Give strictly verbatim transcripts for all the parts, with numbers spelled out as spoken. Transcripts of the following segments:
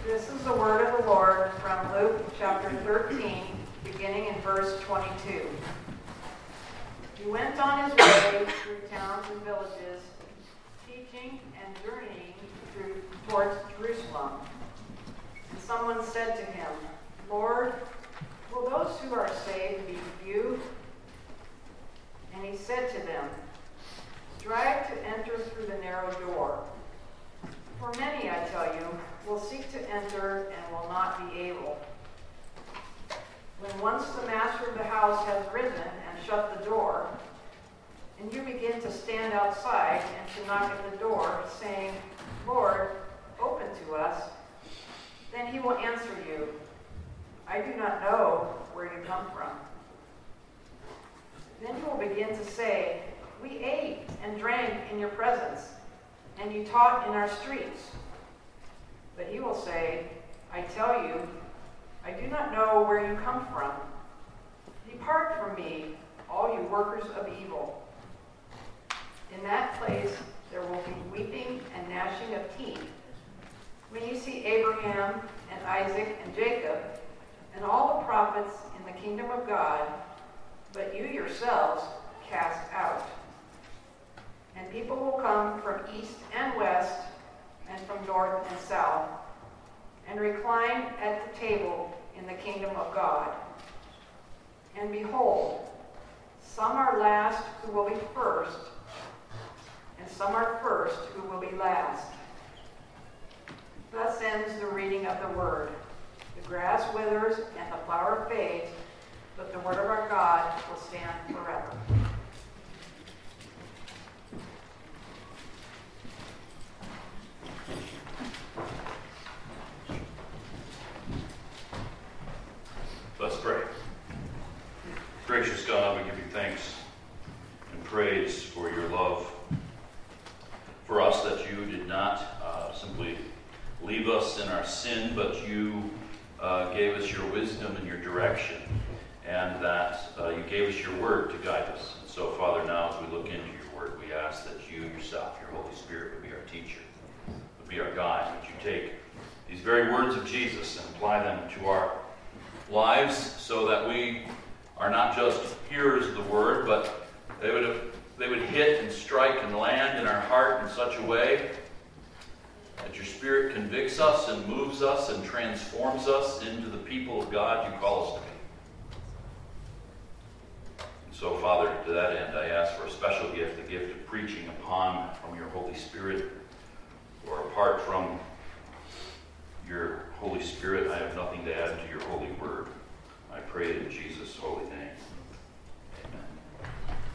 This is the word of the Lord from Luke chapter thirteen, beginning in verse twenty-two. He went on his way through towns and villages, teaching and journeying through towards Jerusalem. And someone said to him, "Lord, will those who are saved be few?" And he said to them, "Strive to enter through the narrow door. For many, I tell you, will seek to enter and will not be able. When once the master of the house has risen and shut the door, and you begin to stand outside and to knock at the door, saying, 'Lord, open to us,' then he will answer you, 'I do not know where you come from.' Then you will begin to say, 'We ate and drank in your presence, and you taught in our streets.' But he will say, 'I tell you, I do not know where you come from. Depart from me, all you workers of evil.' In that place there will be weeping and gnashing of teeth, when you see Abraham and Isaac and Jacob and all the prophets in the kingdom of God, but you yourselves cast out. And people will come from east and west and from north and south, and recline at the table in the kingdom of God. And behold, some are last who will be first, and some are first who will be last." Thus ends the reading of the word. The grass withers and the flower fades, but the word of our God will stand forever. Let's pray. Gracious God, we give you thanks and praise for your love for us, that you did not uh, simply leave us in our sin, but you uh, gave us your wisdom and your direction, and that uh, you gave us your word to guide us. And so, Father, now as we look into your word, we ask that you yourself, your Holy Spirit, would be our teacher, would be our guide, that you take these very words of Jesus and apply them to our lives, so that we are not just hearers of the word, but they would they would hit and strike and land in our heart in such a way that your Spirit convicts us and moves us and transforms us into the people of God you call us to be. And so, Father, to that end, I ask for a special gift, the gift of preaching upon from your Holy Spirit, or apart from your Holy Spirit, I have nothing to add to your holy word. I pray it in Jesus' holy name. Amen.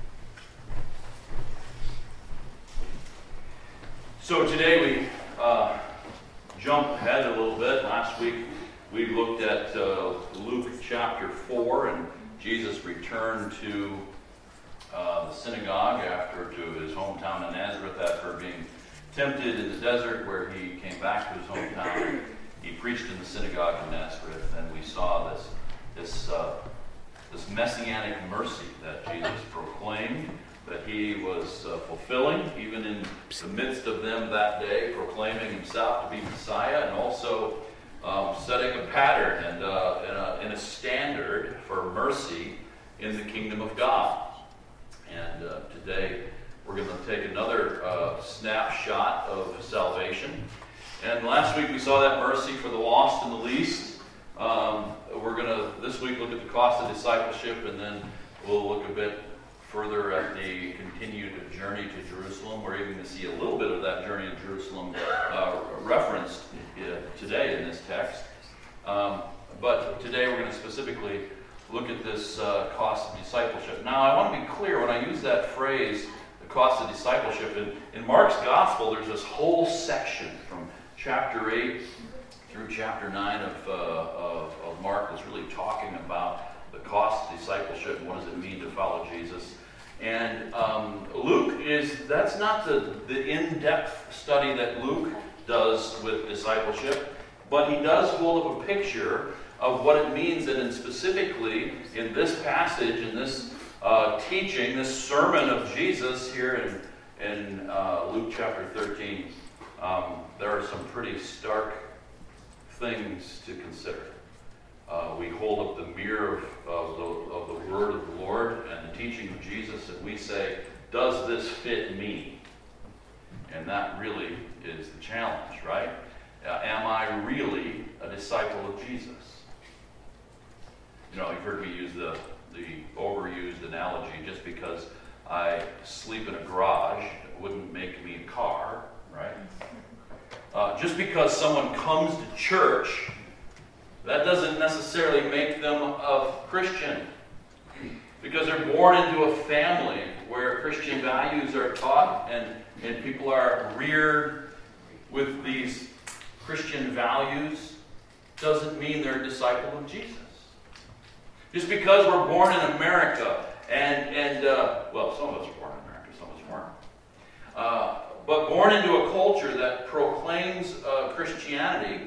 So today we uh, jump ahead a little bit. Last week we looked at uh, Luke chapter four, and Jesus returned to uh, the synagogue after to his hometown of Nazareth after being tempted in the desert, where he came back to his hometown. He preached in the synagogue in Nazareth, and we saw this this uh, this messianic mercy that Jesus proclaimed, that he was uh, fulfilling, even in the midst of them that day, proclaiming himself to be Messiah, and also um, setting a pattern and, uh, and, a, and a standard for mercy in the kingdom of God. And uh, today we're going to take another uh, snapshot of salvation. And last week we saw that mercy for the lost and the least. Um, we're going to this week look at the cost of discipleship, and then we'll look a bit further at the continued journey to Jerusalem. We're even going to see a little bit of that journey to Jerusalem uh, referenced uh, today in this text. Um, but today we're going to specifically look at this uh, cost of discipleship. Now, I want to be clear when I use that phrase, the cost of discipleship. In, in Mark's gospel, there's this whole section from chapter eight through chapter nine of, uh, of, of Mark that's really talking about the cost of discipleship and what does it mean to follow Jesus. And um, Luke is, that's not the, the in-depth study that Luke does with discipleship, but he does hold up a picture of what it means, and in specifically in this passage, in this uh, teaching, this sermon of Jesus here in, in uh, Luke chapter thirteen. Um, there are some pretty stark things to consider. Uh, we hold up the mirror of, of, the, of the Word of the Lord and the teaching of Jesus, and we say, does this fit me? And that really is the challenge, right? Uh, am I really a disciple of Jesus? You know, you've heard me use the, the overused analogy, just because I sleep in a garage, it wouldn't make me a car, right? Uh, just because someone comes to church, that doesn't necessarily make them a Christian. Because they're born into a family where Christian values are taught and, and people are reared with these Christian values, doesn't mean they're a disciple of Jesus. Just because we're born in America and, and uh, well, some of us are born in America, some of us weren't. Uh, but born into a culture that proclaims uh, Christianity,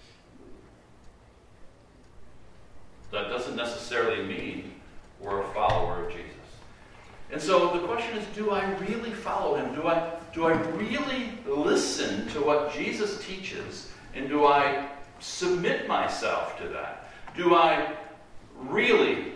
that doesn't necessarily mean we're a follower of Jesus. And so the question is, do I really follow him? Do I, do I really listen to what Jesus teaches? And do I submit myself to that? Do I really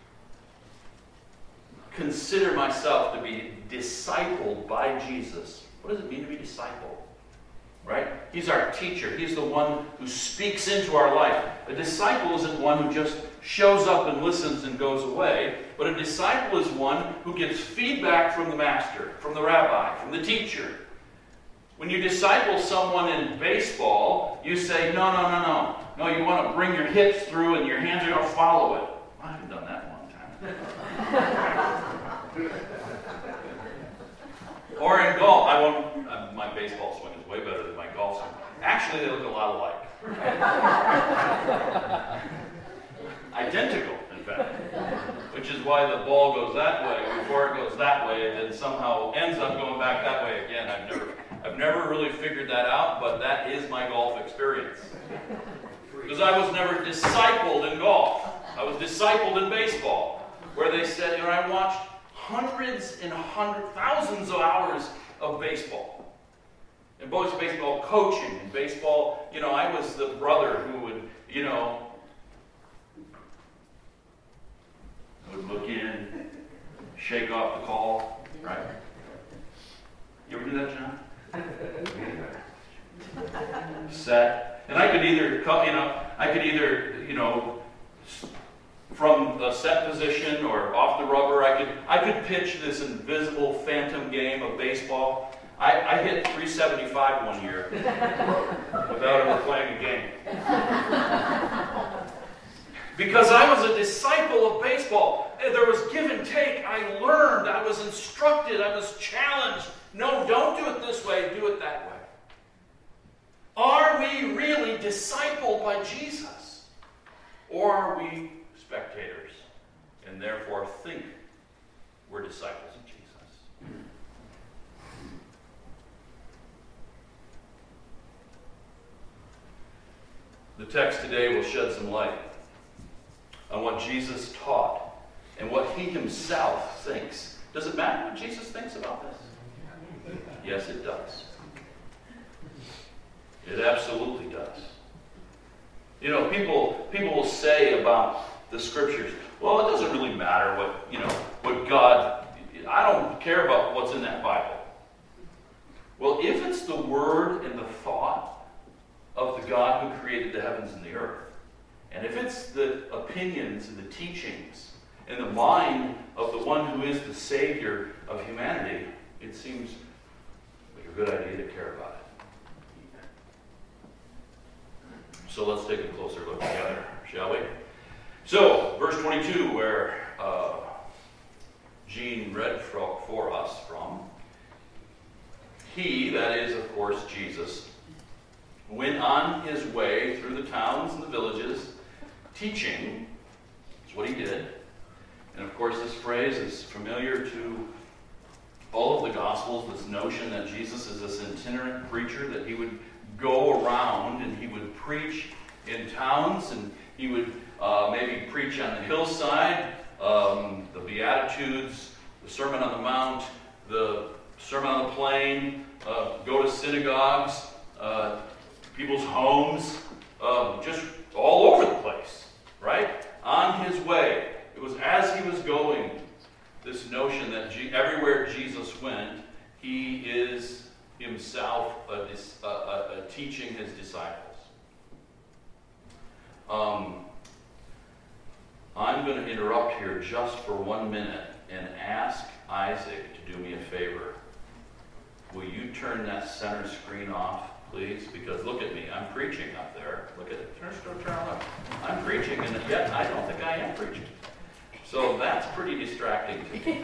consider myself to be discipled by Jesus? What does it mean to be discipled? Right? He's our teacher. He's the one who speaks into our life. A disciple isn't one who just shows up and listens and goes away, but a disciple is one who gets feedback from the master, from the rabbi, from the teacher. When you disciple someone in baseball, you say, no, no, no, no. No, you want to bring your hips through and your hands are going to follow it. I haven't done that one time. Or in golf, I won't, uh, my baseball swing is way better than my golf swing. Actually, they look a lot alike. Identical, in fact. Which is why the ball goes that way before it goes that way, and then somehow ends up going back that way again. I've never, I've never really figured that out, but that is my golf experience. Because I was never discipled in golf. I was discipled in baseball, where they said, you know, I watched hundreds and hundreds, thousands of hours of baseball. And both baseball coaching and baseball, you know, I was the brother who would, you know, would look in, shake off the call, right? You ever do that, John? Set. And I could either, you know, I could either, you know, from the set position or off the rubber, I could I could pitch this invisible phantom game of baseball. I, I hit three seventy-five one year without ever playing a game. Because I was a disciple of baseball. There was give and take. I learned. I was instructed. I was challenged. No, don't do it this way. Do it that way. Are we really discipled by Jesus? Or are we spectators and therefore think we're disciples of Jesus? The text today will shed some light on what Jesus taught and what he himself thinks. Does it matter what Jesus thinks about this? Yes, it does. It absolutely does. You know, people people will say about the scriptures, well, it doesn't really matter what, you know, what God, I don't care about what's in that Bible. Well, if it's the word and the thought of the God who created the heavens and the earth, and if it's the opinions and the teachings and the mind of the one who is the Savior of humanity, it seems like a good idea to care about it. So let's take a closer look together, shall we? So, verse twenty-two, where uh, Gene read for, for us from, he, that is, of course, Jesus, went on his way through the towns and the villages, teaching. That's what he did. And of course, this phrase is familiar to all of the Gospels, this notion that Jesus is this itinerant preacher, that he would go around and he would preach in towns, and he would uh, maybe preach on the hillside, um, the Beatitudes, the Sermon on the Mount, the Sermon on the Plain, uh, go to synagogues, uh, people's homes, um, just all over the place, right? On his way. It was as he was going, this notion that G- everywhere Jesus went, he is himself a dis- a, a, a teaching his disciples. Um, I'm going to interrupt here just for one minute and ask Isaac to do me a favor. Will you turn that center screen off, please? Because look at me, I'm preaching up there. Look at it. Turn, turn, turn it up. I'm preaching, and yet I don't think I am preaching. So that's pretty distracting to me.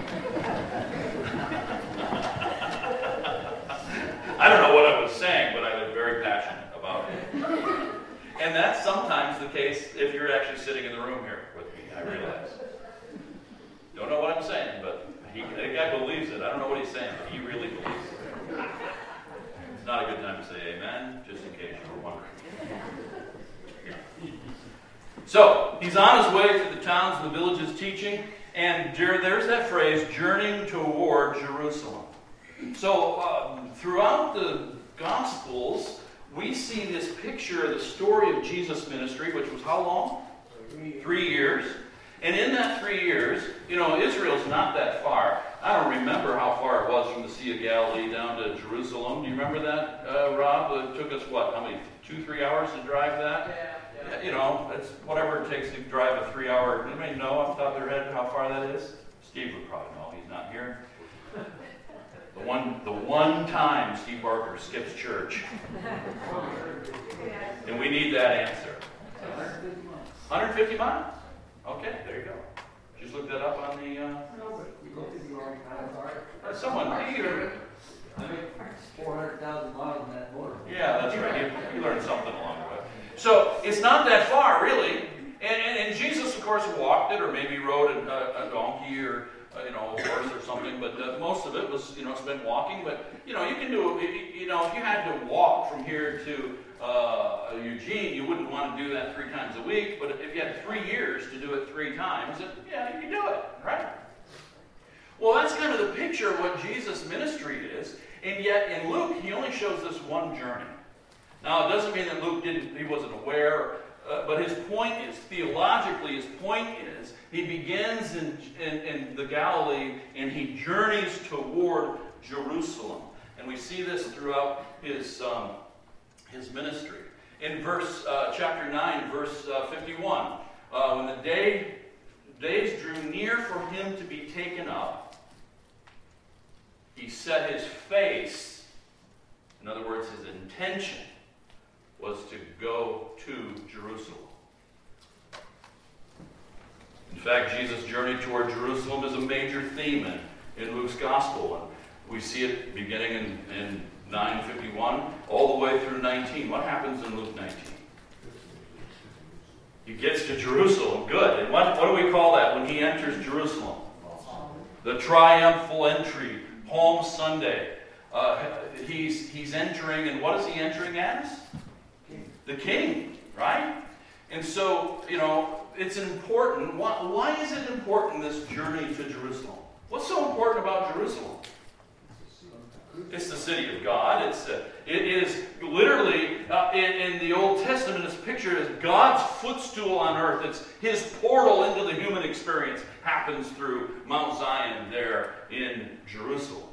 I don't know what I was saying, but I was very passionate about it. And that's sometimes the case if you're actually sitting in the room here with me, I realize. Don't know what I'm saying, but he, the guy believes it. I don't know what he's saying, but he really believes it. It's not a good time to say amen, just in case you were wondering. So, he's on his way to the towns and the villages teaching, and there's that phrase, journeying toward Jerusalem. So, um, throughout the Gospels, we see this picture of the story of Jesus' ministry, which was how long? Three, three years. And in that three years, you know, Israel's not that far. I don't remember how far it was from the Sea of Galilee down to Jerusalem. Do you remember that, uh, Rob? It took us, what, how many, two, three hours to drive that? Yeah. Yeah. You know, it's whatever it takes to drive a three-hour. Anybody know off the top of their head how far that is? Steve would probably know. He's not here. The one, the one time Steve Barker skips church. And we need that answer. one hundred fifty miles. Okay, there you go. Just look that up on the. Uh, No, but we looked at the wrong time. uh, someone here. four hundred thousand miles on that motor. Yeah, that's right. You, you learned something along the way. So it's not that far, really. And, and, and Jesus, of course, walked it, or maybe rode a, a donkey, or uh, you know, a horse or something. But uh, most of it was, you know, spent walking. But you know, you can do. You know, if you had to walk from here to uh, Eugene, you wouldn't want to do that three times a week. But if you had three years to do it three times, then, yeah, you can do it, right? Well, that's kind of the picture of what Jesus' ministry is. And yet, in Luke, he only shows this one journey. Now, it doesn't mean that Luke didn't, he wasn't aware, uh, but his point is, theologically, his point is, he begins in, in, in the Galilee, and he journeys toward Jerusalem. And we see this throughout his, um, his ministry. In verse, uh, chapter nine, verse uh, fifty-one, uh, when the day, days drew near for him to be taken up, he set his face, in other words, his intention, was to go to Jerusalem. In fact, Jesus' journey toward Jerusalem is a major theme in, in Luke's Gospel. And we see it beginning in, in nine fifty-one all the way through nineteen. What happens in Luke nineteen? He gets to Jerusalem. Good. And what, what do we call that when he enters Jerusalem? The triumphal entry. Palm Sunday. Uh, he's, he's entering, and what is he entering as? The king, right? And so, you know, it's important. Why, why is it important, this journey to Jerusalem? What's so important about Jerusalem? It's the city of God. It's uh, it is literally, uh, in, in the Old Testament, it's pictured as God's footstool on earth. It's his portal into the human experience happens through Mount Zion there in Jerusalem.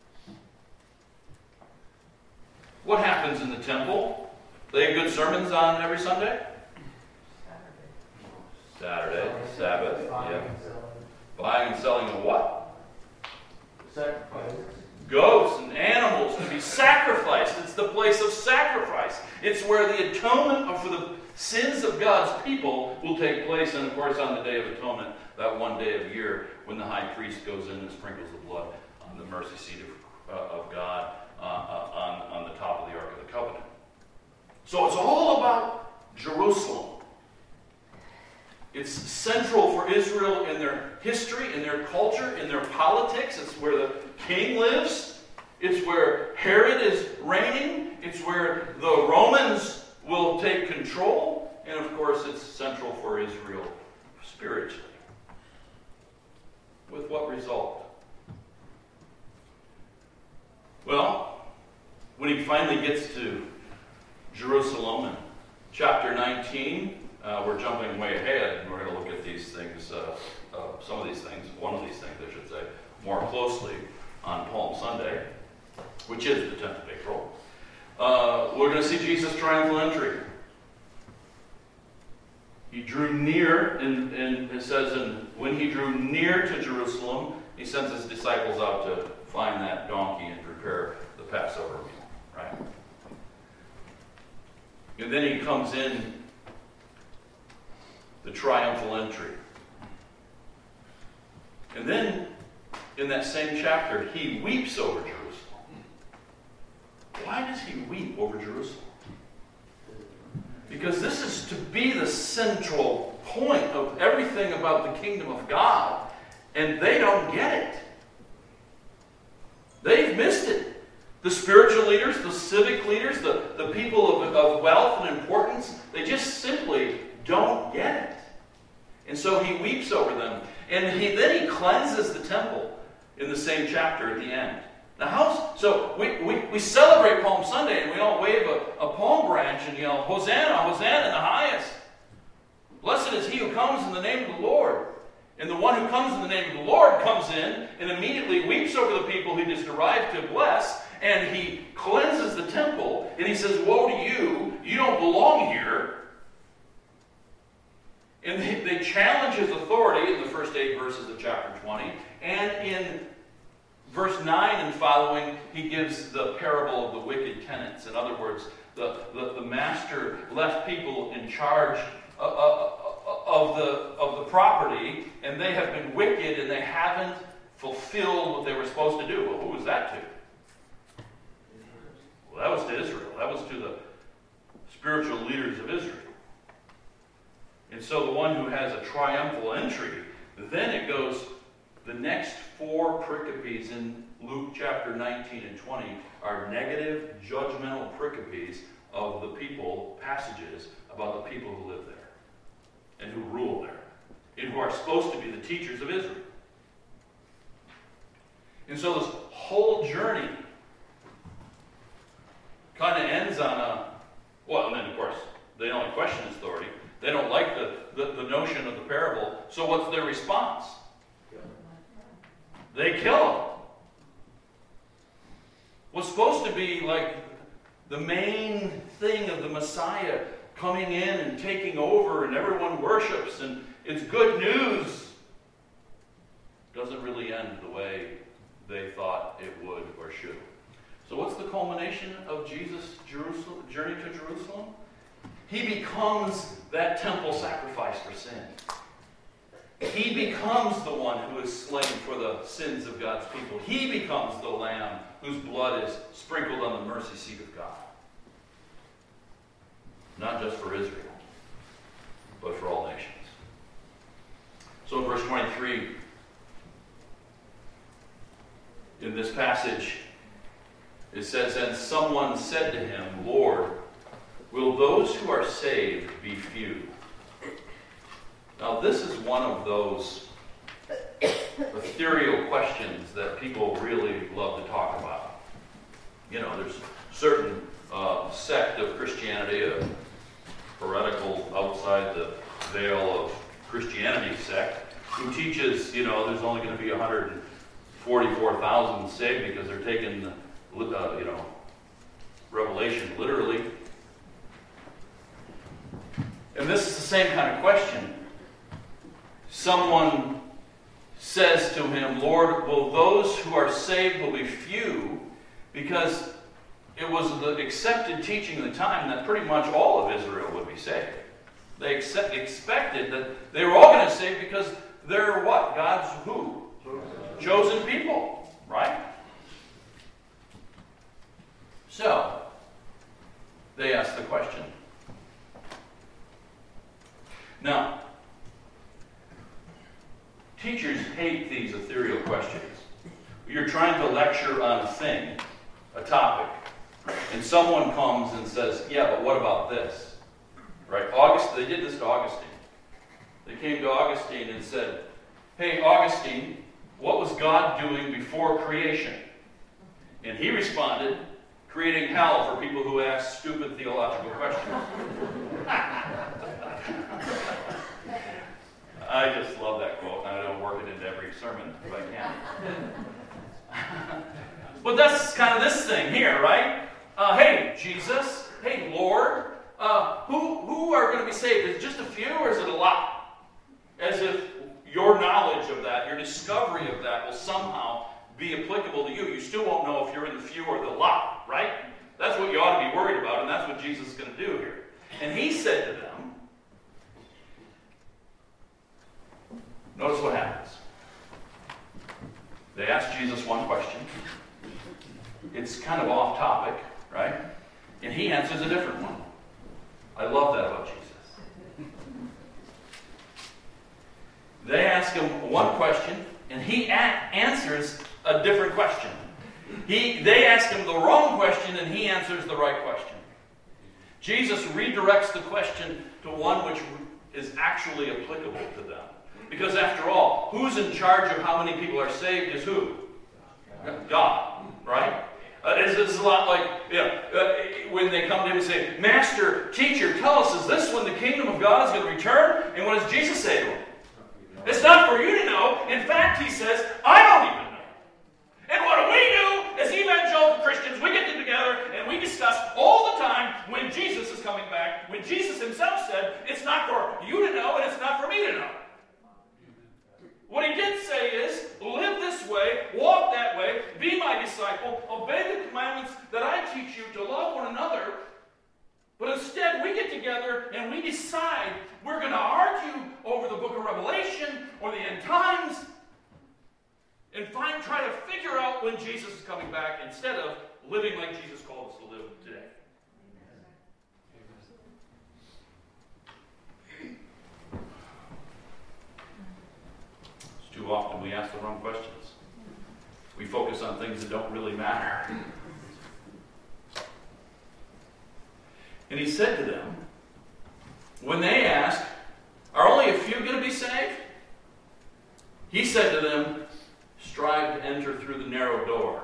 What happens in the temple? They have good sermons on every Sunday? Saturday. Sabbath. Yeah. Buying and selling of what? Sacrifice. Goats and animals to be sacrificed. It's the place of sacrifice. It's where the atonement for the sins of God's people will take place. And of course, on the Day of Atonement, that one day of year when the high priest goes in and sprinkles the blood on the mercy seat of, uh, of God uh, uh, on, on the top of the Ark of the Covenant. So it's all about Jerusalem. It's central for Israel in their history, in their culture, in their politics. It's where the king lives. It's where Herod is reigning. It's where the Romans will take control. And of course, it's central for Israel spiritually. With what result? Well, when he finally gets to Jerusalem in chapter nineteen, uh, we're jumping way ahead, and we're going to look at these things, uh, uh, some of these things, one of these things, I should say, more closely on Palm Sunday, which is the tenth of April. Uh, we're going to see Jesus' triumphal entry. He drew near, and, and it says, and when he drew near to Jerusalem, he sends his disciples out to find that donkey and prepare the Passover meal, right? And then he comes in the triumphal entry. And then, in that same chapter, he weeps over Jerusalem. Why does he weep over Jerusalem? Because this is to be the central point of everything about the kingdom of God, and they don't get it. They've missed it. The spiritual leaders, the civic leaders, the, the people of, of wealth and importance, they just simply don't get it. And so he weeps over them. And he, then he cleanses the temple in the same chapter at the end. Now, how's, so we, we, we celebrate Palm Sunday and we all wave a, a palm branch and yell, Hosanna, Hosanna in the highest. Blessed is he who comes in the name of the Lord. And the one who comes in the name of the Lord comes in and immediately weeps over the people he just arrived to bless, and he cleanses the temple, and he says, woe to you, you don't belong here. And they, they challenge his authority in the first eight verses of chapter twenty, and in verse nine and following, he gives the parable of the wicked tenants. In other words, the, the, the master left people in charge of, of, of, the, of the property, and they have been wicked, and they haven't fulfilled what they were supposed to do. Well, who was that to? Well, that was to Israel. That was to the spiritual leaders of Israel. And so the one who has a triumphal entry, then it goes, the next four pericopes in Luke chapter nineteen and twenty are negative, judgmental pericopes of the people, passages about the people who live there and who rule there and who are supposed to be the teachers of Israel. And so this whole journey kind of ends on a, well, and then of course, they don't question his authority. They don't like the, the, the notion of the parable. So what's their response? They kill him. What's supposed to be like the main thing of the Messiah coming in and taking over and everyone worships and it's good news, doesn't really end the way they thought it would or should. So what's the culmination of Jesus' Jerusalem, journey to Jerusalem? He becomes that temple sacrifice for sin. He becomes the one who is slain for the sins of God's people. He becomes the lamb whose blood is sprinkled on the mercy seat of God. Not just for Israel, but for all nations. So in verse twenty-three, in this passage, it says, and someone said to him, Lord, will those who are saved be few? Now, this is one of those ethereal questions that people really love to talk about. You know, there's a certain uh, sect of Christianity, a heretical outside the veil of Christianity sect, who teaches, you know, there's only going to be one hundred forty-four thousand saved because they're taking, uh, you know, Revelation literally. And this is the same kind of question. Someone says to him, Lord, will those who are saved will be few? Because it was the accepted teaching of the time that pretty much all of Israel would be saved. They accept, expected that they were all going to save because they're what? God's who? Chosen people, right? So, they ask the question. Now, teachers hate these ethereal questions. You're trying to lecture on a thing, a topic, and someone comes and says, yeah, but what about this? Right? August, they did this to Augustine. They came to Augustine and said, hey, Augustine, what was God doing before creation? And he responded, creating hell for people who ask stupid theological questions. But that's kind of this thing here, right? Uh, hey, Jesus. Hey, Lord. Uh, who, who are going to be saved? Is it just a few or is it a lot? As if your knowledge of that, your discovery of that will somehow be applicable to you. You still won't know if you're in the few or the lot, right? That's what you ought to be worried about, and that's what Jesus is going to do here. And he said to them, notice what happens. They asked Jesus one question. It's kind of off topic, right? And he answers a different one. I love that about Jesus. They ask him one question, and he a- answers a different question. He, they ask him the wrong question, and he answers the right question. Jesus redirects the question to one which is actually applicable to them. Because after all, who's in charge of how many people are saved is who? God, right? Uh, it's, it's a lot like, yeah, uh, when they come to him and say, Master, Teacher, tell us, is this when the kingdom of God is going to return? And what does Jesus say to him? It's not for you to know. In fact, he says, I don't even know. And what do we do as evangelical Christians? We get together and we discuss all the time when Jesus is coming back, when Jesus himself said, it's not for you to know and it's not for me to know. What he did say is, live this way, walk that way, be my disciple, obey the commandments that I teach you to love one another. But instead, we get together and we decide we're going to argue over the book of Revelation or the end times and find, try to figure out when Jesus is coming back instead of living like Jesus called us to live today. Too often we ask the wrong questions. We focus on things that don't really matter. And he said to them, when they asked, are only a few going to be saved? He said to them, strive to enter through the narrow door.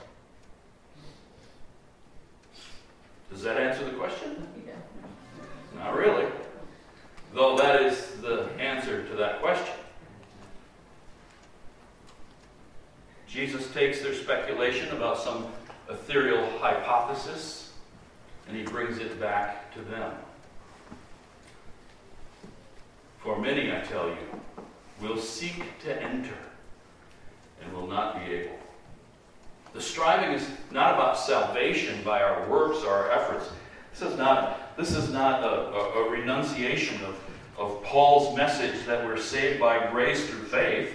Does that answer the question? Not really. Though that is the answer to that question. Jesus takes their speculation about some ethereal hypothesis and he brings it back to them. For many, I tell you, will seek to enter and will not be able. The striving is not about salvation by our works or our efforts. This is not, this is not a, a, a renunciation of, of Paul's message that we're saved by grace through faith.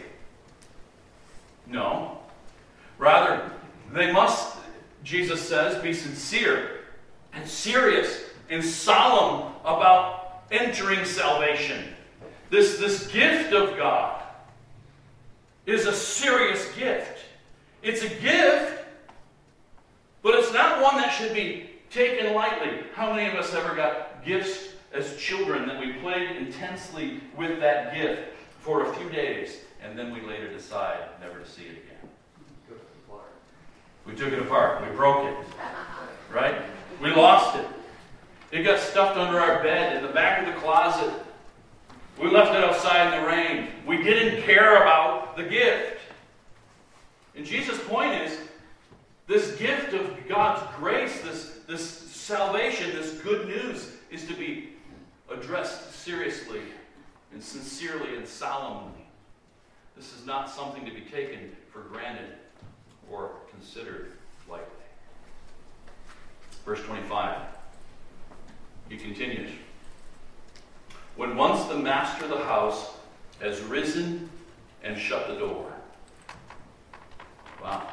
No. Rather, they must, Jesus says, be sincere and serious and solemn about entering salvation. This, this gift of God is a serious gift. It's a gift, but it's not one that should be taken lightly. How many of us ever got gifts as children that we played intensely with that gift for a few days, and then we later decide never to see it again? We took it apart. We broke it. Right? We lost it. It got stuffed under our bed in the back of the closet. We left it outside in the rain. We didn't care about the gift. And Jesus' point is, this gift of God's grace, this, this salvation, this good news, is to be addressed seriously and sincerely and solemnly. This is not something to be taken for granted or considered lightly. Verse twenty-five. He continues. When once the master of the house has risen and shut the door. Wow.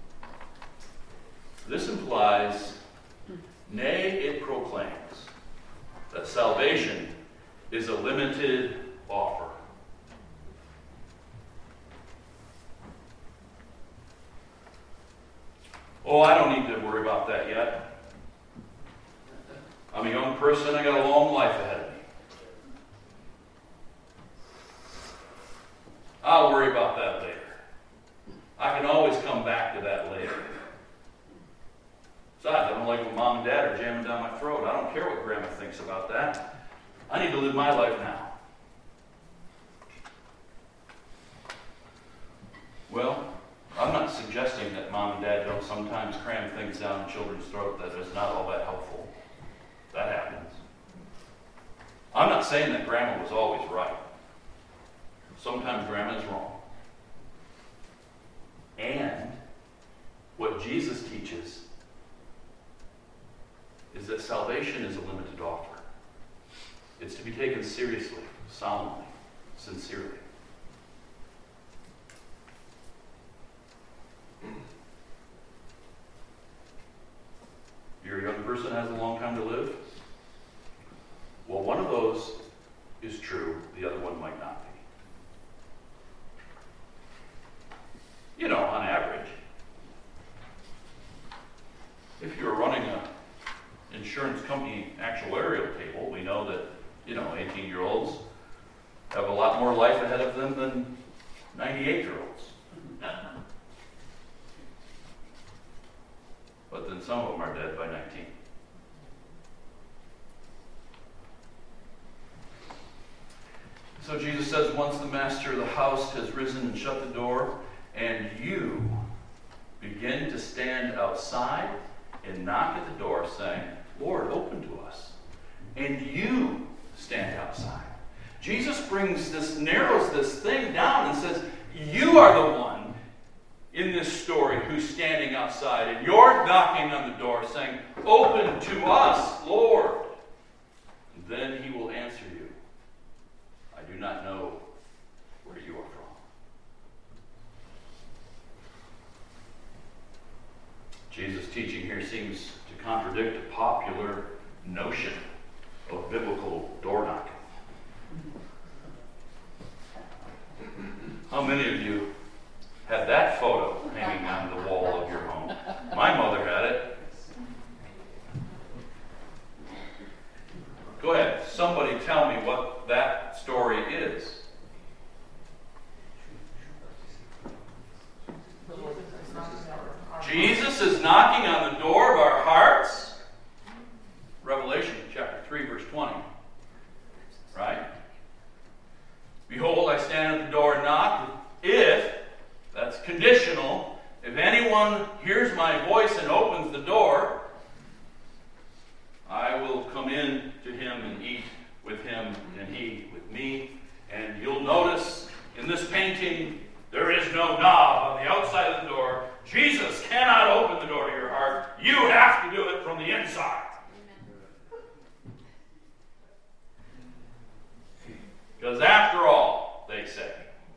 This implies, nay, it proclaims, that salvation is a limited offer. Oh, I don't need to worry about that yet. I'm a young person. I got a long life ahead of me. I'll worry about that later. I can always come back to that later. Besides, I don't like when mom and dad are jamming down my throat. I don't care what grandma thinks about that. I need to live my life now. Well, I'm not suggesting that mom mom and dad don't sometimes cram things down children's throat that is not all that helpful. That happens. I'm not saying that grandma was always right. Sometimes grandma is wrong. And what Jesus teaches is that salvation is a limited offer. It's to be taken seriously, solemnly, sincerely. You're a young person has a long time to live? Well, one of those is true, the other one might not be. You know, on average, if you're running an insurance company actuarial table, we know that, you know, eighteen-year-olds have a lot more life ahead of them than ninety-eight-year-olds. But then some of them are dead by nineteen. So Jesus says, once the master of the house has risen and shut the door, and you begin to stand outside and knock at the door saying, Lord, open to us. And you stand outside. Jesus brings this, narrows this thing down and says, you are the one in this story who's standing outside, and you're knocking on the door saying, open to us, Lord. And then he will answer you, I do not know where you are from. Jesus' teaching here seems to contradict a popular notion of biblical door knocking. How many of you had that photo hanging on the wall of your home? My mother had it. Go ahead, somebody tell me what that story is. Jesus is knocking on the door of our hearts. Revelation chapter three, verse twenty. Right? Behold, I stand at the door and knock. If, that's conditional, if anyone hears my voice and opens the door, I will come in to him and eat with him and he with me. And you'll notice in this painting, there is no knob on the outside of the door. Jesus cannot open the door to your heart. You have to do it from the inside. Because after all, they say,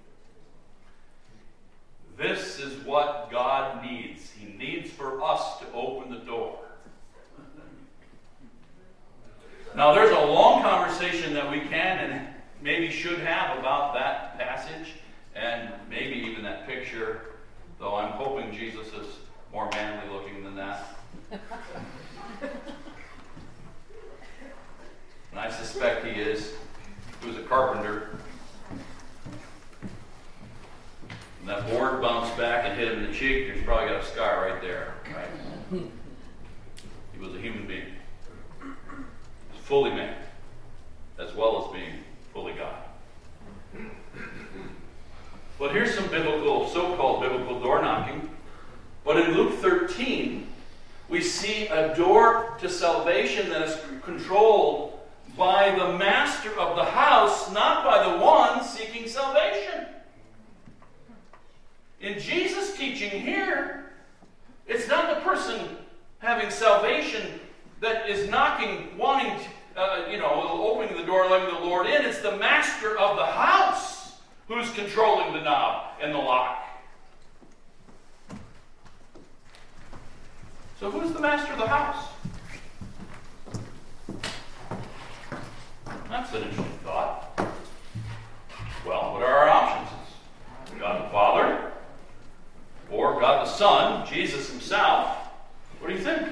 this is what God needs. He needs for us to open the door. Now, there's a long conversation that we can and maybe should have about that passage and maybe even that picture, though I'm hoping Jesus is more manly looking than that. And I suspect he is. He was a carpenter. And that board bounced back and hit him in the cheek. He's probably got a scar right there. Right? He was a human being. He was fully man, as well as being fully God. But here's some biblical, so-called biblical door knocking. But in Luke thirteen, we see a door to salvation that is controlled by the master of the house, not by the one seeking salvation. In Jesus' teaching here, it's not the person having salvation that is knocking, wanting, to, uh, you know, opening the door, letting the Lord in. It's the master of the house who's controlling the knob and the lock. So who's the master of the house? That's an interesting thought. Well, what are our options? God the Father, or God the Son, Jesus himself. What do you think?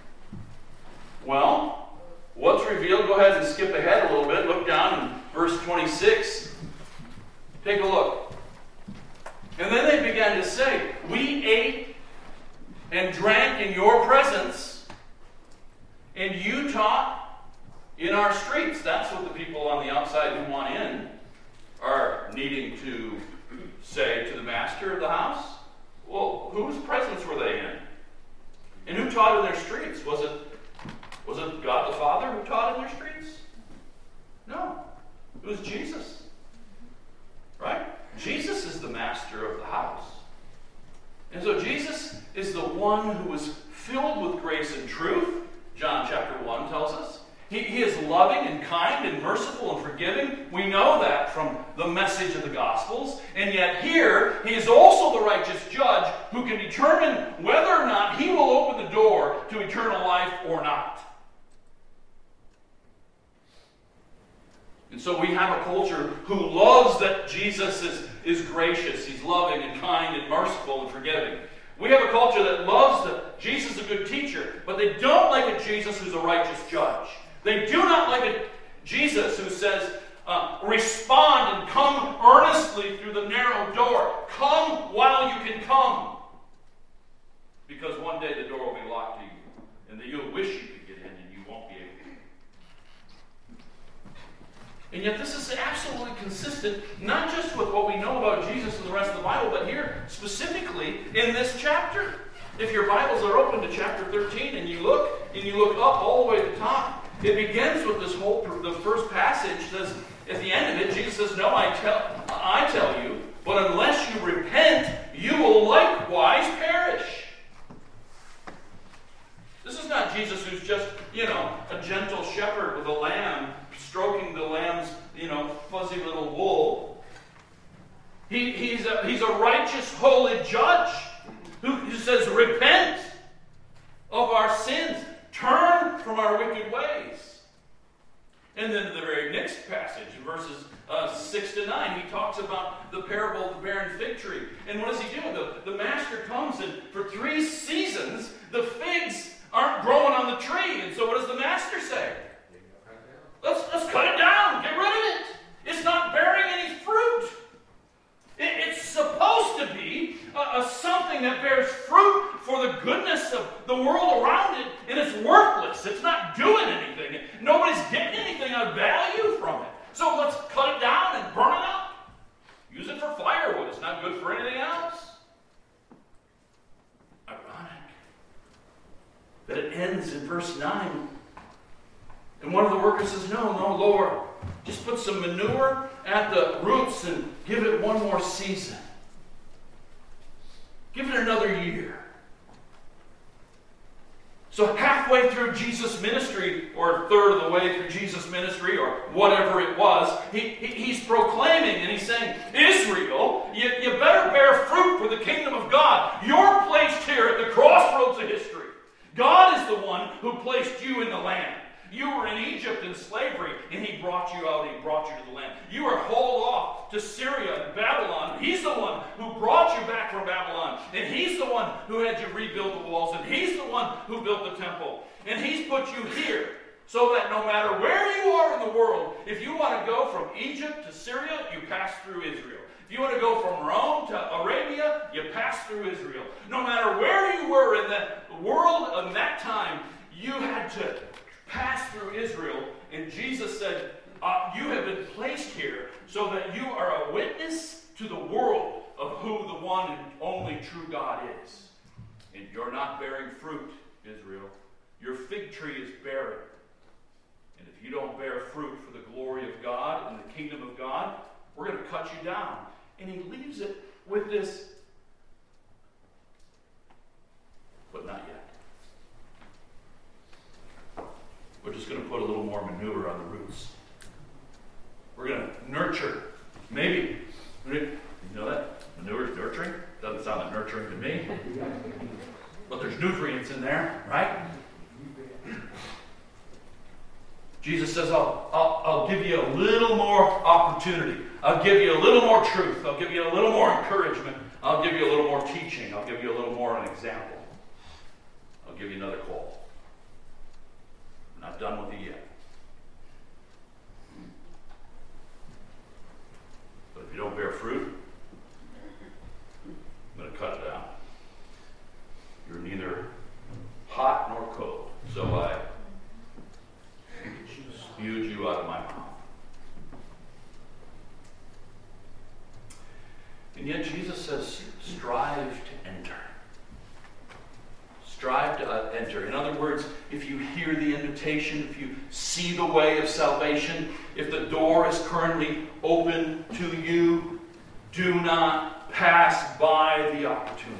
Well, what's revealed, go ahead and skip ahead a little bit. Look down in verse twenty-six. Take a look. And then they began to say, we ate and drank in your presence, and you taught in our streets. That's what the people on the outside who want in are needing to say to the master of the house. Well, whose presence were they in? And who taught in their streets? Was it, was it God the Father who taught in their streets? No. It was Jesus. Right? Jesus is the master of the house. And so Jesus is the one who was filled with grace and truth, John chapter one tells us. He, he is loving and kind and merciful and forgiving. We know that from the message of the Gospels. And yet here, he is also the righteous judge who can determine whether or not he will open the door to eternal life or not. And so we have a culture who loves that Jesus is, is gracious, he's loving and kind and merciful and forgiving. We have a culture that loves that Jesus is a good teacher, but they don't like a Jesus who's a righteous judge. They do not like a Jesus who says, uh, respond and come earnestly through the narrow door. Come while you can come. Because one day the door will be locked to you, and that you'll wish you could get in and you won't be able to. And yet this is absolutely consistent, not just with what we know about Jesus and the rest of the Bible, but here specifically in this chapter. If your Bibles are open to chapter thirteen and you look, and you look up all the way to the top, it begins with this whole, the first passage says, at the end of it, Jesus says, no, I tell, I tell you, but unless you repent, you will likewise perish. This is not Jesus who's just, you know, a gentle shepherd with a lamb, stroking the lamb's, you know, fuzzy little wool. He, he's, a, he's a righteous, holy judge who, who says, repent of our sins. Turn from our wicked ways. And then in the very next passage, in verses uh, six to nine, he talks about the parable of the barren fig tree. And what does he do? The, the master comes, and for three seasons, the figs aren't growing on the tree. And so what does the master say? Let's, let's cut it down. Get rid of it. It's not bearing any fruit. It, it's supposed to be a, a something that bears fruit for the goodness of the world around it, and it's worthless. It's not doing anything. Nobody's getting anything of value from it. So let's cut it down and burn it up. Use it for firewood. It's not good for anything else. Ironic that it ends in verse nine. And one of the workers says, no, no, Lord, just put some manure at the roots and give it one more season. Give it another year. So halfway through Jesus' ministry, or a third of the way through Jesus' ministry, or whatever it was, he, he, he's proclaiming and he's saying, Israel, you, you better bear fruit for the kingdom of God. You're placed here at the crossroads of history. God is the one who placed you in the land. You were in Egypt in slavery, and he brought you out, and he brought you to the land. You were hauled off to Syria and Babylon. He's the one who brought you back from Babylon. And he's the one who had you rebuild the walls. And he's the one who built the temple. And he's put you here so that no matter where you are in the world, if you want to go from Egypt to Syria, you pass through Israel. If you want to go from Rome to Arabia, you pass through Israel. No matter where you were in the world in that time, you had to pass through Israel. And Jesus said, uh, you have been placed here so that you are a witness to the world of who the one and only true God is. And you're not bearing fruit, Israel. Your fig tree is barren. And if you don't bear fruit for the glory of God and the kingdom of God, we're going to cut you down. And he leaves it with this, but not yet. We're just going to put a little more manure on the roots. We're going to nurture. Maybe, you know that? Manure is nurturing? Doesn't sound like nurturing to me. But there's nutrients in there, right? Jesus says, I'll, I'll, I'll give you a little more opportunity. I'll give you a little more truth. I'll give you a little more encouragement. I'll give you a little more teaching. I'll give you a little more an example. I'll give you another call. I'm not done with you yet. But if you don't bear fruit, I'm going to cut it down. You're neither hot nor cold. So I spewed you out of my mouth. And yet Jesus says, strive to enter. Strive to uh, enter. In other words, if you hear the invitation, if you see the way of salvation, if the door is currently open to you, do not pass by the opportunity.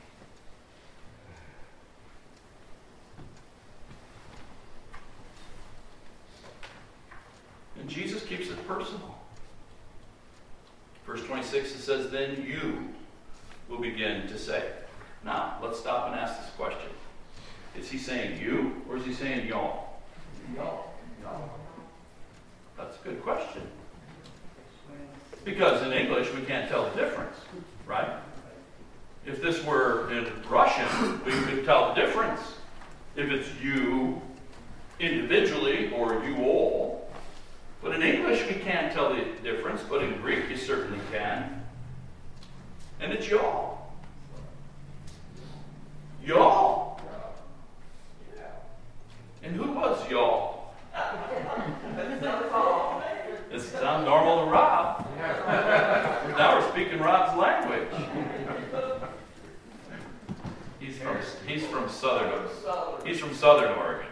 And Jesus keeps it personal. Verse twenty-six, it says, then you will begin to say. Now, let's stop and ask this question. Is he saying you, or is he saying y'all? Y'all. Y'all. That's a good question. Because in English, we can't tell the difference, right? If this were in Russian, we could tell the difference. If it's you individually or you all. But in English, we can't tell the difference, but in Greek, you certainly can. And it's y'all. Y'all. And who was y'all? It sounds normal to Rob. Now we're speaking Rob's language. He's from he's from southern he's from Southern Oregon.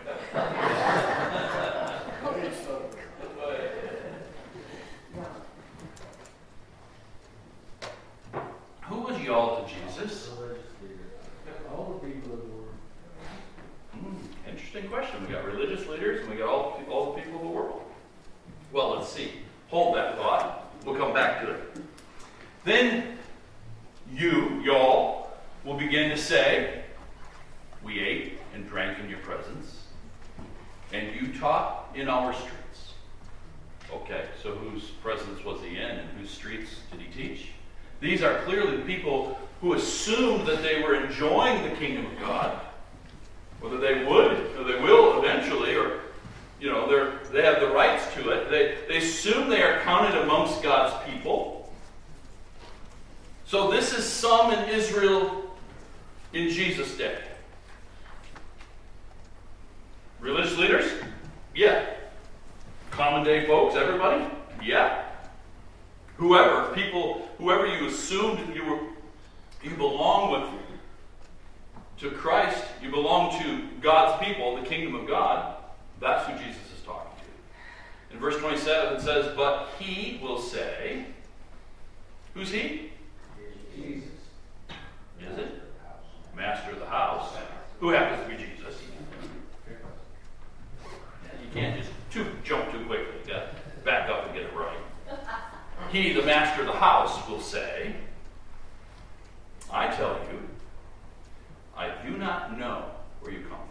Who was y'all to Jesus? All the people of the world. Hmm, interesting question. We got religious leaders and we got all, all the people of the world. Well, let's see. Hold that thought. We'll come back to it. Then you, y'all, will begin to say, we ate and drank in your presence, and you taught in our streets. Okay, so whose presence was he in and whose streets did he teach? These are clearly the people who assumed that they were enjoying the kingdom of God, whether they would or they will eventually, or you know, they're, they have the rights to it. They, they assume they are counted amongst God's people. So this is some in Israel in Jesus' day. Religious leaders? Yeah. Common day folks, everybody? Yeah. Whoever, people, whoever you assumed you were, you belong with to Christ, you belong to God's people, the kingdom of God. That's who Jesus is talking to. In verse twenty-seven it says, but he will say, who's he? Jesus. Is it? Master of the house. Who happens to be Jesus? You can't just too, jump too quickly. You got to back up and get it right. He, the master of the house, will say, I tell you, I do not know where you come from.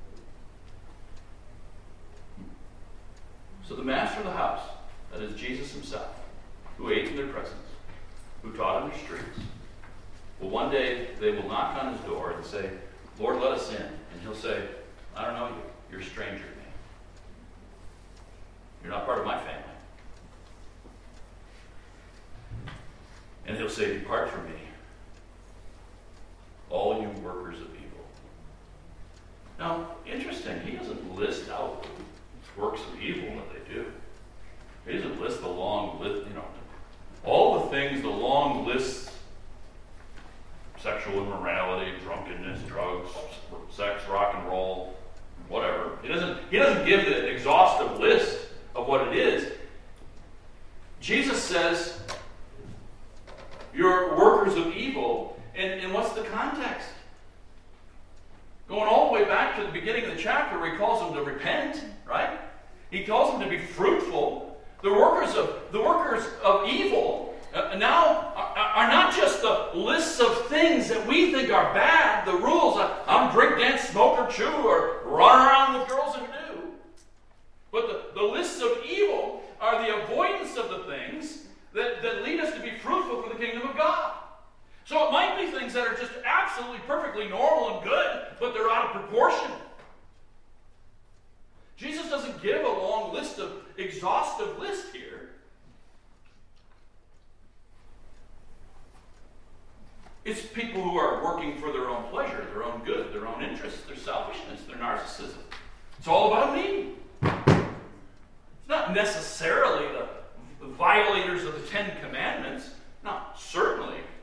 So the master of the house, that is Jesus himself, who ate in their presence, who taught in their streets, well, one day they will knock on his door and say, Lord, let us in. And he'll say, I don't know you. You're a stranger to me. You're not part of my family. And he'll say, depart from me, all you workers of evil. Now, interesting, he doesn't list out works of evil that they do. He doesn't list the long list, you know, all the things, the long list, sexual immorality, drunkenness, drugs, sex, rock and roll, whatever. He doesn't, he doesn't give the exhaustive list of what it is. Jesus says, you're workers of evil. And, and what's the context? Going all the way back to the beginning of the chapter where he calls them to repent, right? He calls them to be fruitful. The workers of the workers of evil uh, now are, are not just the lists of things that we think are bad, the rules, uh, I'm drink, dance, smoke, or chew, or run around with girls and do. But the, the lists of evil are the avoidance of the things that, that lead us to be fruitful for the kingdom of God. So it might be things that are just absolutely perfectly normal and good, but they're out of proportion. Jesus doesn't give a long list of exhaustive list here. It's people who are working for their own pleasure, their own good, their own interests, their selfishness, their narcissism. It's all about me. It's not necessarily the, the violators of the Ten Commandments. Now, certainly,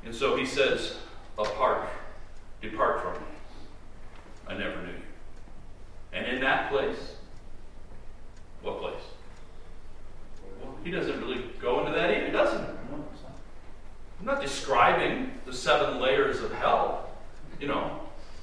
And so he says, apart, depart from me. I never knew you. And in that place, what place? Well, he doesn't really go into that either, does he? I'm not describing the seven layers of hell. You know,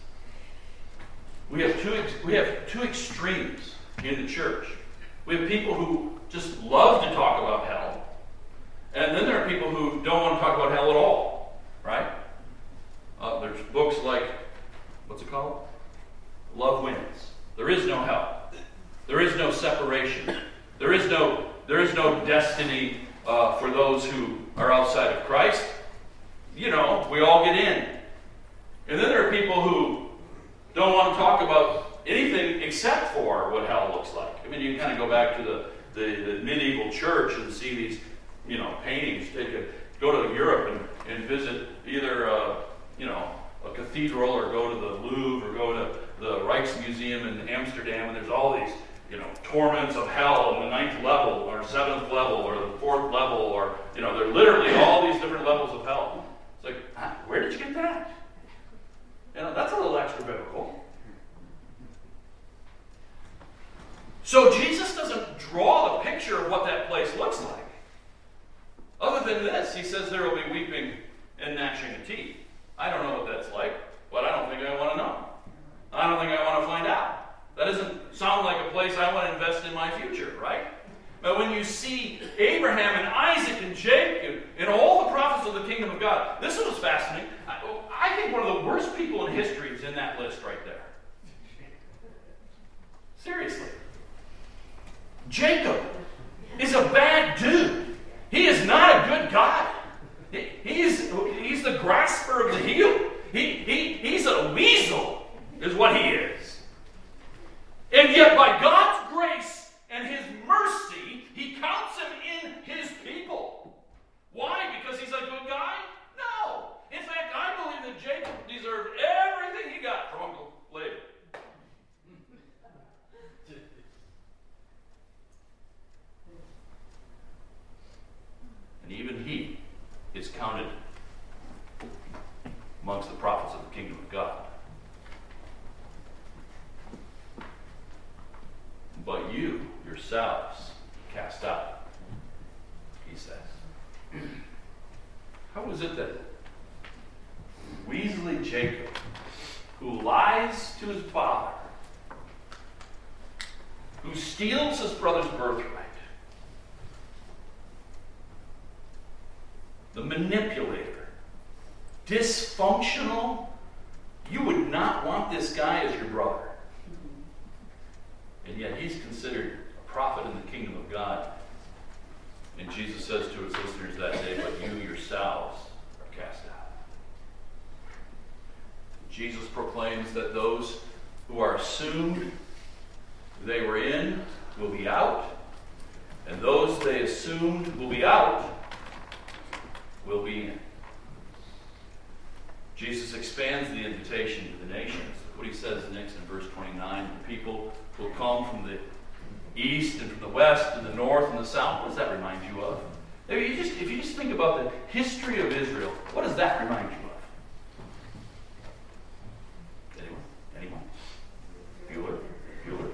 we have two we have two extremes in the church. We have people who just love to talk about hell, and then there are people who don't want to talk about hell at all. Right? Uh, there's books like, what's it called? Love Wins. There is no hell. There is no separation. There is no there is no destiny uh, for those who are outside of Christ. You know, we all get in. And then there are people who don't want to talk about anything except for what hell looks like. I mean, you can kind of go back to the, the, the medieval church and see these, you know, paintings. Take a, go to Europe and, and visit either, uh, you know, a cathedral, or go to the Louvre, or go to the Rijksmuseum in Amsterdam, and there's all these, you know, torments of hell in the ninth level, or seventh level, or the fourth level, or, you know, they're literally all these different levels of hell. It's like, huh, where did you get that? You know, that's a little extra biblical. So Jesus doesn't draw the picture of what that place looks like. Other than this, he says there will be weeping and gnashing of teeth. I don't know what that's like, but I don't think I want to know. I don't think I want to find out. That doesn't sound like a place I want to invest in my future, right? But when you see Abraham and Isaac and Jacob and all the prophets of the kingdom of God, this was fascinating. I, I think one of the worst people in history is in that list right there. Seriously. Jacob is a bad dude. He is not a good guy. He, he's, he's the grasper of the heel. He, he, he's a weasel, is what he is. And yet by God's grace and his mercy, he counts him in his people. Why? Because he's a good guy? No. In fact, I believe that Jacob deserved everything he got from Uncle Laban. And even he is counted amongst the prophets of the kingdom of God. But you yourselves cast out, he says. How is it that Weasley Jacob, who lies to his father, who steals his brother's birthright, the manipulator, dysfunctional, you would not want this guy as your brother. And yet he's considered a prophet in the kingdom of God. And Jesus says to his listeners that day, but you yourselves are cast out. Jesus proclaims that those who are assumed they were in will be out, and those they assumed will be out will be in. Jesus expands the invitation to the nations. What he says next in verse twenty-nine, the people will come from the east and from the west and the north and the south. What does that remind you of? If you just, if you just think about the history of Israel, what does that remind you of? Anyone? Anyone? Bueller? Bueller?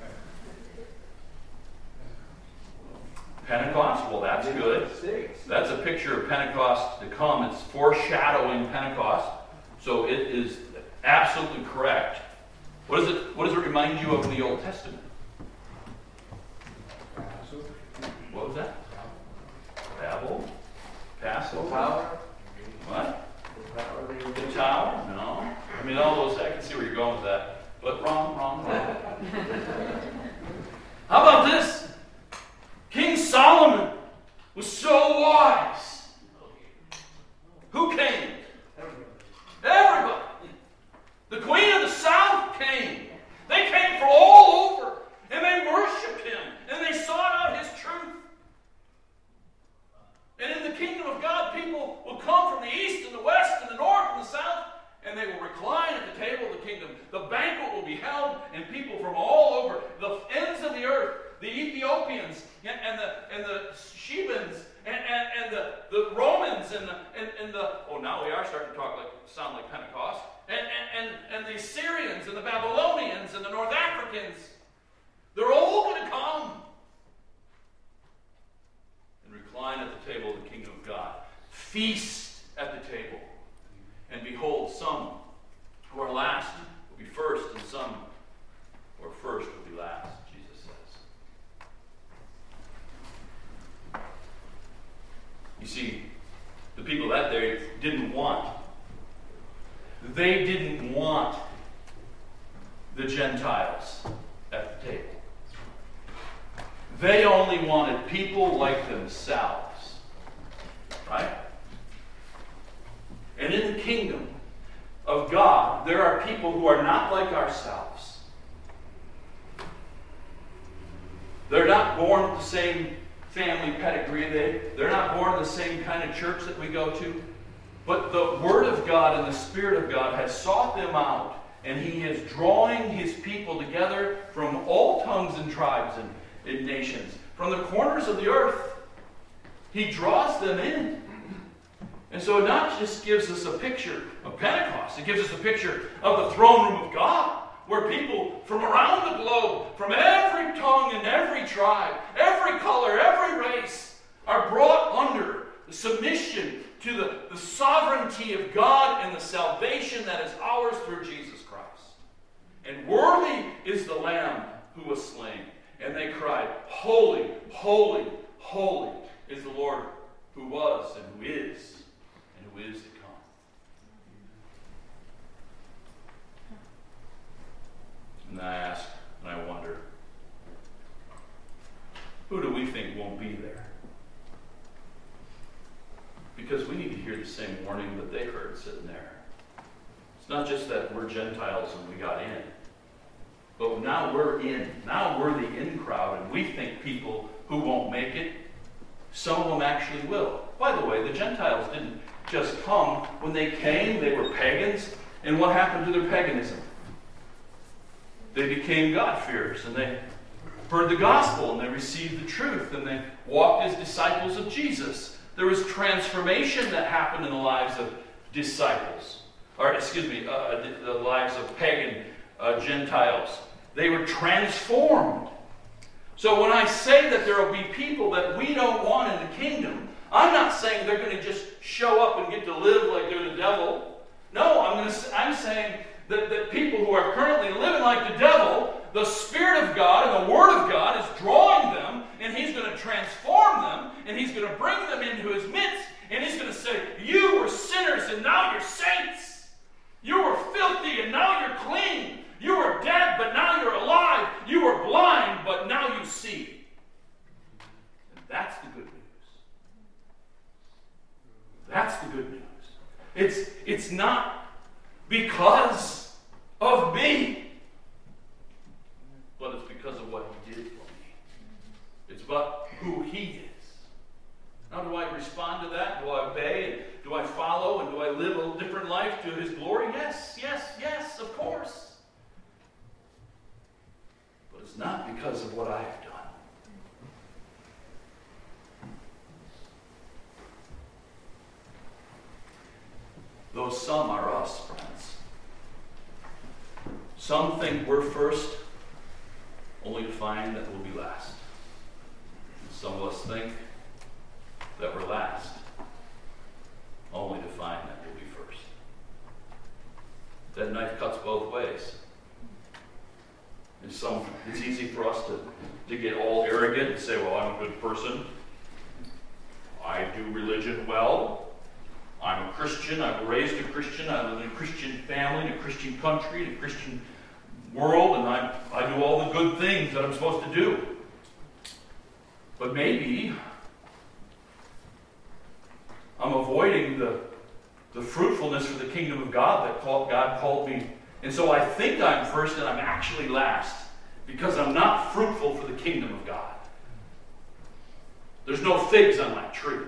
Pentecost? Well, that's good. That's a picture of Pentecost to come. It's foreshadowing Pentecost. So it is absolutely correct. What does it, what does it remind you of in the Old Testament? What was that? Babel? Passover? Power? What? The power they were The tower? No. I mean, all those, I can see where you're going with that. But wrong, wrong, wrong. How about this? King Solomon was so wise. Who came? Everybody. The queen of the south came. They came from all over. And they worshiped him. And they sought out his truth. And in the kingdom of God, people will come from the east and the west and the north and the south. And they will recline at the table of the kingdom. The banquet will be held. And people from all over, the ends of the earth, the Ethiopians and, and the and the Shebans and, and, and the, the Romans and the and, and the oh now we are starting to talk like, sound like Pentecost. And, and, and, and the Syrians and the Babylonians and the North Africans, they're all going to come and recline at the table of the kingdom of God. Feast at the table. And behold, some who are last will be first, and some who are first will be last, Jesus says. You see, the people that day didn't want. They didn't want the Gentiles at the table. They only wanted people like themselves. Right? And in the kingdom of God, there are people who are not like ourselves. They're not born with the same family pedigree. They, they're not born in the same kind of church that we go to. But the Word of God and the Spirit of God has sought them out, and He is drawing His people together from all tongues and tribes and, and nations. From the corners of the earth, He draws them in. And so it not just gives us a picture of Pentecost, it gives us a picture of the throne room of God, where people from around the globe, from every tongue and every tribe, every color, every race, are brought under the submission to the, the sovereignty of God and the salvation that is ours through Jesus Christ. And worthy is the Lamb who was slain. And they cried, holy, holy, holy is the Lord who was and who is and who is to come. And I ask, and I wonder, who do we think won't be there? Because we need to hear the same warning that they heard sitting there. It's not just that we're Gentiles and we got in, but now we're in. Now we're the in crowd, and we think people who won't make it, some of them actually will. By the way, the Gentiles didn't just come. When they came, they were pagans, and what happened to their paganism? They became God-fearers, and they heard the gospel, and they received the truth, and they walked as disciples of Jesus. There was transformation that happened in the lives of disciples, or excuse me, uh, the lives of pagan uh, Gentiles. They were transformed. So when I say that there will be people that we don't want in the kingdom, I'm not saying they're going to just show up and get to live like they're the devil. No, I'm going to. I'm saying that, that people who are currently living like the devil, the Spirit of God and the Word of God is drawing them, and He's going to transform them, and He's going to bring them into His midst, and He's going to say, you were sinners, and now you're saints. You were filthy, and now you're clean. You were dead, but now you're alive. You were blind, but now you see. And that's the good news. That's the good news. It's, it's not because of me, but it's because of what He did for me. It's about who He is. Now, do I respond to that? Do I obey? And do I follow? And do I live a different life to His glory? Yes, yes, yes, of course. But it's not because of what I have done. Those some are us, friends. Some think we're first, only to find that we'll be last. And some of us think that we're last, only to find that we'll be first. That knife cuts both ways. And some, it's easy for us to, to get all arrogant and say, well, I'm a good person. I do religion well. I'm a Christian. I was raised a Christian. I live in a Christian family, in a Christian country, in a Christian world, and I, I do all the good things that I'm supposed to do. But maybe I'm avoiding the, the fruitfulness for the kingdom of God that called, God called me. And so I think I'm first and I'm actually last because I'm not fruitful for the kingdom of God. There's no figs on my tree.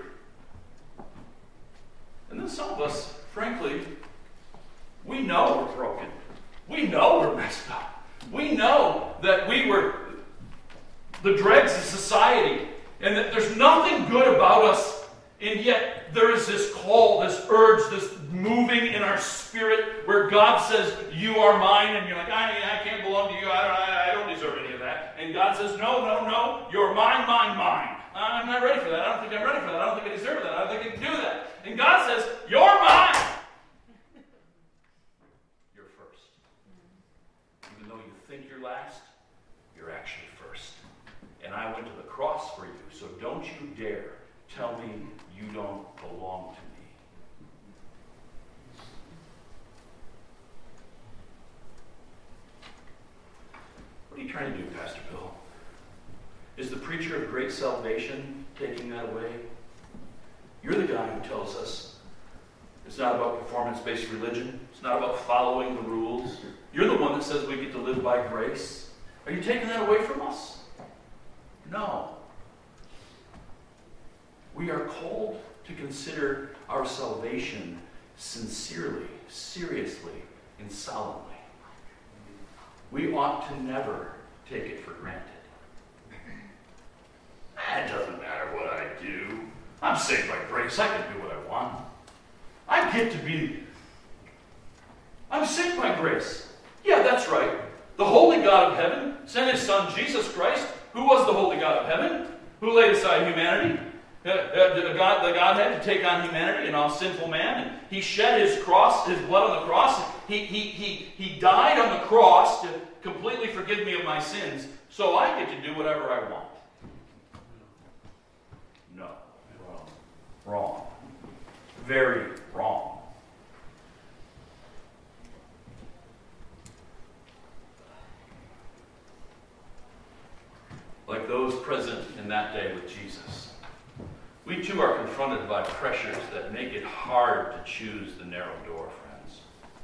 And then some of us, frankly, we know we're broken. We know we're messed up. We know that we were the dregs of society and that there's nothing good about us And yet there is this call, this urge, this moving in our spirit where God says, you are mine. And you're like, I, I can't belong to you. I don't, I, I don't deserve any of that. And God says, no, no, no. You're mine, mine, mine. I'm not ready for that. I don't think I'm ready for that. I don't think I deserve that. I don't think I can do that. And God says, you're mine. You're first. Even though you think you're last, you're actually first. And I went to the cross for you. So don't you dare tell me you don't belong to me. What are you trying to do, Pastor Bill? Is the preacher of great salvation taking that away? You're the guy who tells us it's not about performance-based religion. It's not about following the rules. You're the one that says we get to live by grace. Are you taking that away from us? No. We are called to consider our salvation sincerely, seriously, and solemnly. We ought to never take it for granted. It doesn't matter what I do. I'm saved by grace. I can do what I want. I get to be... I'm saved by grace. Yeah, that's right. The holy God of heaven sent his Son, Jesus Christ, who was the holy God of heaven, who laid aside humanity, uh, uh, the, God, the Godhead, to take on humanity and all sinful man. And he shed his cross, his blood on the cross. He, he, he, he died on the cross to completely forgive me of my sins, so I get to do whatever I want. No. Wrong. Wrong. Very wrong. Like those present in that day with Jesus, we too are confronted by pressures that make it hard to choose the narrow door, friends.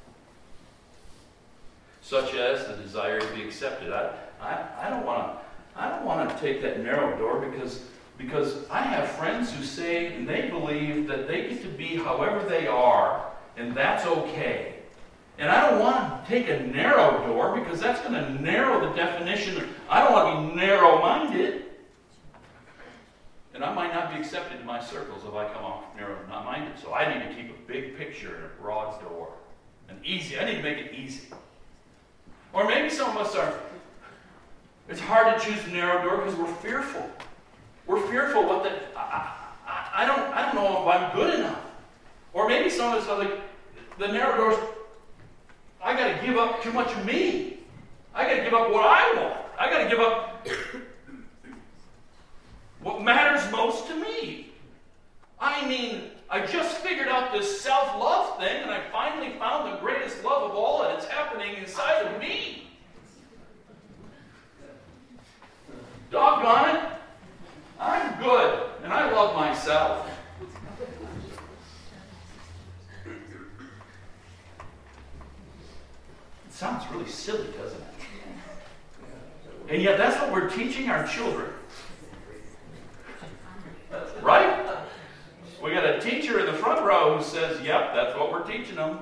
Such as the desire to be accepted. I, I, I don't want to I don't want to take that narrow door because, because I have friends who say and they believe that they get to be however they are, and that's okay. And I don't want to take a narrow door because that's going to narrow the definition of, I don't want to be narrow-minded. And I might not be accepted in my circles if I come off narrow-minded. So I need to keep a big picture and a broad door. And easy. I need to make it easy. Or maybe some of us are, it's hard to choose the narrow door because we're fearful. We're fearful what the, I, I, I, don't, I don't know if I'm good enough. Or maybe some of us are like, the narrow door's, I got to give up too much of me. I got to give up what I want. I got to give up what matters most to me. I mean, I just figured out this self-love thing, and I finally found the greatest love of all, and it's happening inside of me. Doggone it. I'm good, and I love myself. Sounds really silly, doesn't it? And yet that's what we're teaching our children. Right? We got a teacher in the front row who says, yep, that's what we're teaching them.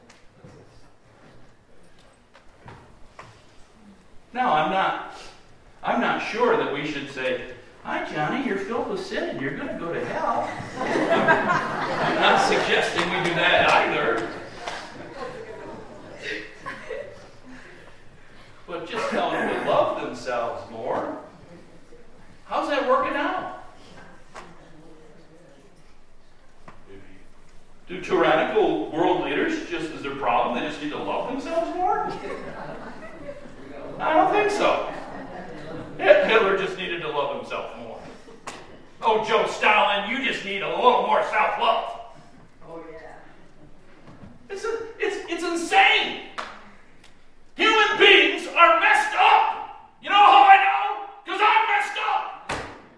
Now, I'm not I'm not sure that we should say, hi, Johnny, you're filled with sin and you're going to go to hell. I'm not suggesting we do that either. But just tell them to love themselves more. How's that working out? Do tyrannical world leaders, just as their problem, they just need to love themselves more? I don't think so. Hitler just needed to love himself more. Oh, Joe Stalin, you just need a little more self-love. Oh, yeah. It's, a, it's, it's insane. Human beings are messed up. You know how I know? Because I'm messed up.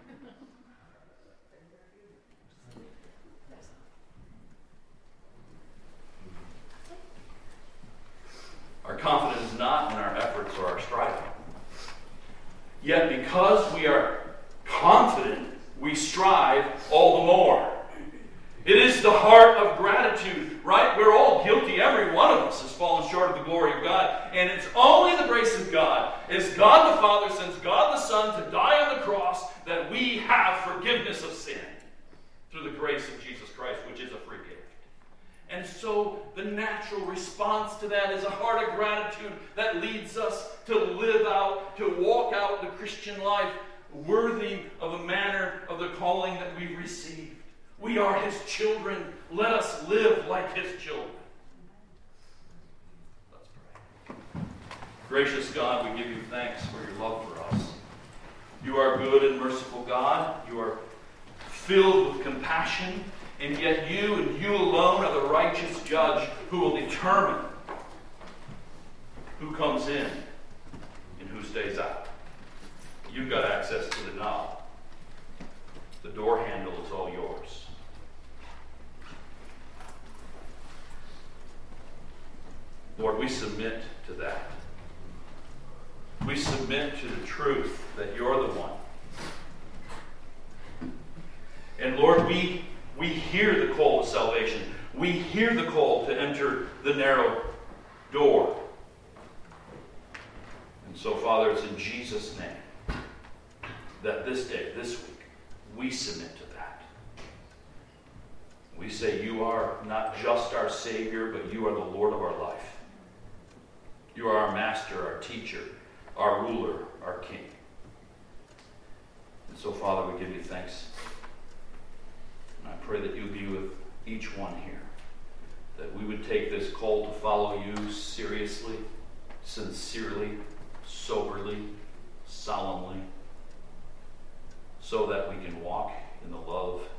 Our confidence is not in our efforts or our striving. Yet because we are confident, we strive all the more. It is the heart of gratitude, right? We're all guilty. Every one of us has fallen short of the glory of God. And it's only the grace of God, as God the Father sends God the Son to die on the cross, that we have forgiveness of sin through through the grace of Jesus Christ, which is a free gift. And so the natural response to that is a heart of gratitude that leads us to live out, to walk out the Christian life worthy of a manner of the calling that we've received. We are His children. Let us live like His children. Let's pray. Gracious God, we give you thanks for your love for us. You are good and merciful God. You are filled with compassion. And yet you and you alone are the righteous judge who will determine who comes in and who stays out. You've got access to the knob. The door handle is all yours. Lord, we submit to that. We submit to the truth that you're the one. And Lord, we We hear the call to salvation. We hear the call to enter the narrow door. And so, Father, it's in Jesus' name that this day, this week, we submit to that. We say you are not just our Savior, but you are the Lord of our life. You are our Master, our Teacher, our Ruler, our King. And so, Father, we give you thanks. I pray that you be with each one here, that we would take this call to follow you seriously, sincerely, soberly, solemnly, so that we can walk in the love